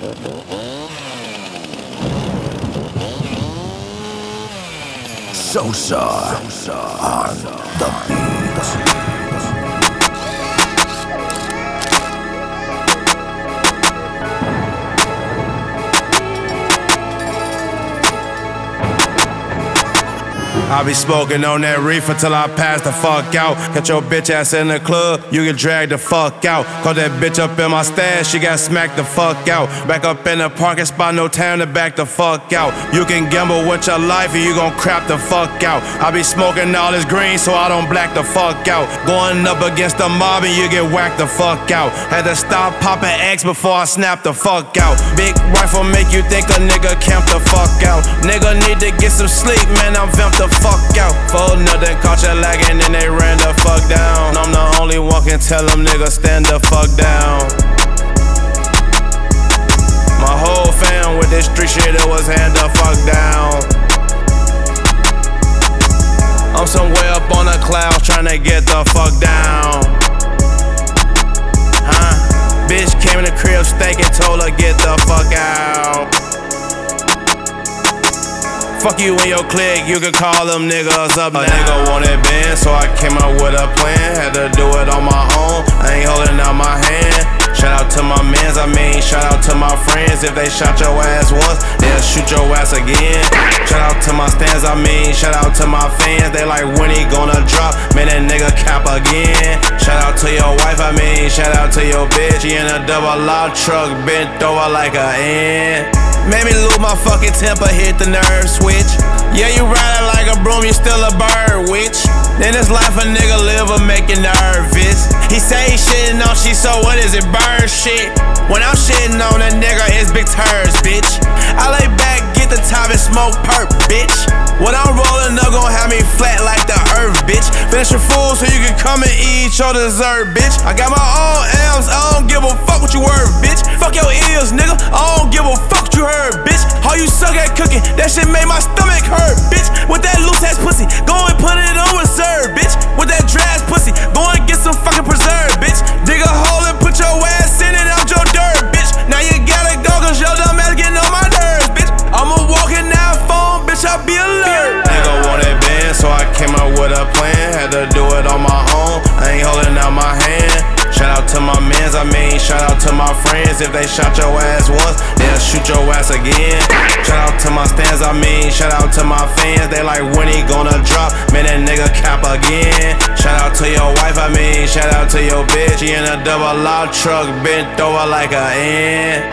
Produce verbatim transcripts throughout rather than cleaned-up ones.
Sosa on the beat. I be smoking on that reefer till I pass the fuck out. Catch your bitch ass in the club, you get dragged the fuck out. Caught that bitch up in my stash, she got smacked the fuck out. Back up in the parking spot, no time to back the fuck out. You can gamble with your life and you gon' crap the fuck out. I be smoking all this green so I don't black the fuck out. Going up against the mob and you get whacked the fuck out. Had to stop popping X before I snap the fuck out. Big rifle make you think a nigga camp the fuck out. Nigga need to get some sleep, man, I'm vamped the fuck out. For nothing, caught you lagging and they ran the fuck down. I'm the only one can tell them niggas stand the fuck down. My whole fam with this street shit, it was hand the fuck down. I'm somewhere up on the clouds trying to get the fuck down. Huh? Bitch came in the crib steak and told her get the fuck out. Fuck you and your clique, you can call them niggas up now. A nigga wanted band, so I came up with a plan. Had to do it on my own, I ain't holding out my hand. Shout out to my mans, I mean shout out to my friends. If they shot your ass once, they'll shoot your ass again. Shout out to my stands, I mean shout out to my fans. They like when he gonna drop, man that nigga cap again. Shout out to your wife, I mean shout out to your bitch. She in a double loud truck, bent over like a ant. Made me lose my fucking temper, hit the nerve switch. Yeah, you riding like a broom, you still a bird witch. Then this life a nigga live will make you nervous. He say he shitting on she, so what is it, bird shit? When I'm shitting on a nigga, it's big turds, bitch. I lay back, get the top and smoke perp, bitch. When I'm rolling up, gon' have me flat like the earth, bitch. Finish your food so you can come and eat your dessert, bitch. I got my own M's, I don't give a fuck what you worth, bitch. Fuck your ears, nigga, I don't give a fuck what you heard, bitch. How you suck at cooking, that shit made my stomach hurt, bitch. With that loose ass pussy, go and put it on reserve, bitch. With that dry ass pussy, go and get some fucking preserve, bitch. Dig a hole and put your ass in it out your dirt, bitch. Now you gotta go cause your dumb ass getting on my nerves, bitch. I'ma walk in that phone, bitch, I'll be alert. Nigga wanted band, so I came up with a plan. Had to do it on my own, I ain't holding out my hand. Shout out to my mans, I mean shout out to my friends. If they shot your ass once, they'll shoot your ass again. Shout out to my stands, I mean shout out to my fans. They like when he gonna drop, man that nigga cap again. Shout out to your wife, I mean shout out to your bitch. She in a double loud truck, bent over like a ant.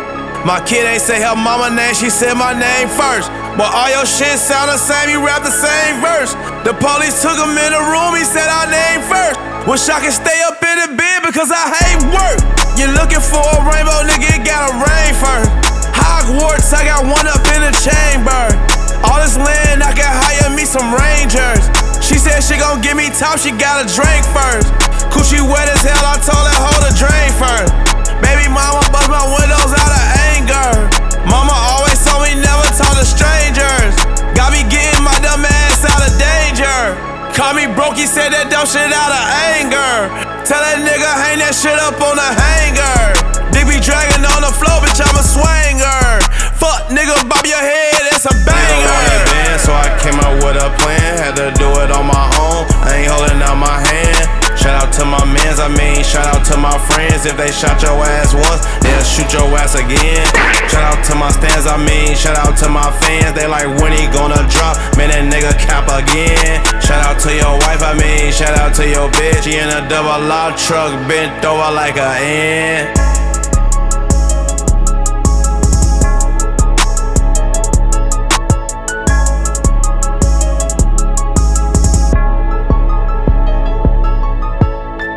My kid ain't say her mama name, she said my name first. But all your shit sound the same, you rap the same verse. The police took him in the room, he said our name first. Wish I could stay up in the bed because I hate work. You looking for a rainbow, nigga, it gotta rain first. Hogwarts, I got one up in the chamber. All this land, I can hire me some rangers. She said she gon' give me top, she gotta drink first. Coochie wet as hell, I told her hold a drain first. Baby mama bust my windows out of anger. Mama always told me never talk to strangers. Got me getting my dumb ass out of danger. Call me broke, he said that dumb shit out of anger. Tell that nigga hang that shit up on the hanger. Dick be dragging on the floor, bitch, I'm a swanger. Fuck nigga, bob your head, it's a banger. Band, so I came up with a plan. Had to do it on my own, I ain't holding out my hand. Shout out to my mans, I mean shout out to my friends. If they shot your ass once, they'll shoot your ass again. Shout out to my stands, I mean shout out to my fans. They like when he gonna drop, man that nigga cap again. Shout out to your wife, I mean shout out to your bitch. She in a double loud truck, bent over like a ant.